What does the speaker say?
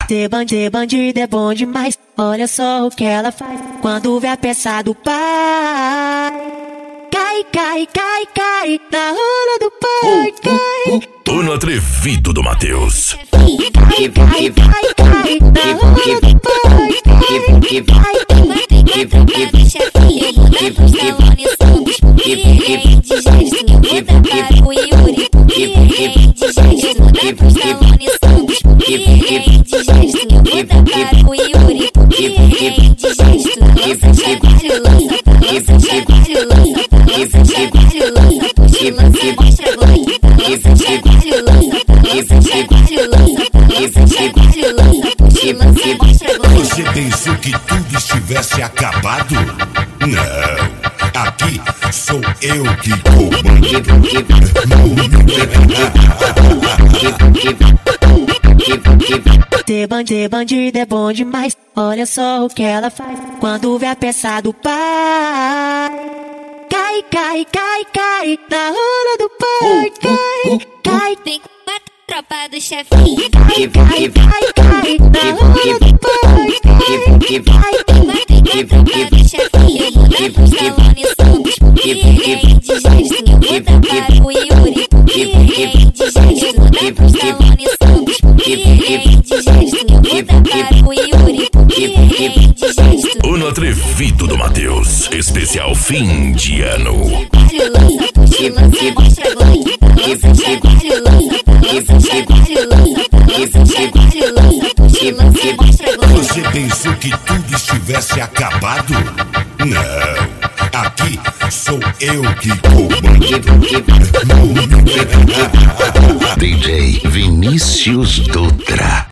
Ser bandido é bom demais. Olha só o que ela faz quando vê a peça do pai. Cai, cai, cai, cai na rola do pai. Cai. O atrevido do Matheus. Cai, cai, cai, cai na rola do pai. Cai, cai, Tem que trocar de chefinha, vou dar postar munição dos porque é indigesto. Eu vou dar para o Yuri porque é indigesto. Vou dar postar munição dos porque é indigesto. Eu vou dar para o Yuri porque é indigesto. Lança chacoalho, lança pra lança chacoalho, lança pra lança chacoalho, lança puxa, lança mostra glock. Lança chacoalho, lança pra lança chacoalho, lança pra lança chacoalho, lança puxa, lança mostra glock. Você pensou que tudo estivesse acabado? Não, aqui sou eu que comando. Ser bandido é bom demais. Olha só o que ela faz quando vê a peça do pai. Cai, cai, cai, cai na rola do pai. Cai, cai. Vem com a tropa do chefinho. Cai, cai, cai, cai na rola do pai. Cai, cai. Tem que tropa do chefinho. Eu vou dar postar munição dos porque é indigesto. Eu vou dar para o Yuri porque é indigesto. Vou dar postar munição dos porque é indigesto. Eu vou dar para o Yuri porque é indigesto. O atrevido do Matheus. Especial fim de ano. Chacoalho, lança puxa, lança mostra glock. Lança chacoalho, lança pra lança chacoalho, lança pra lança chacoalho, lança puxa, lança mostra glock. Você pensou que tudo estivesse acabado? Não, aqui sou eu que comando. DJ Vinícius Dutra.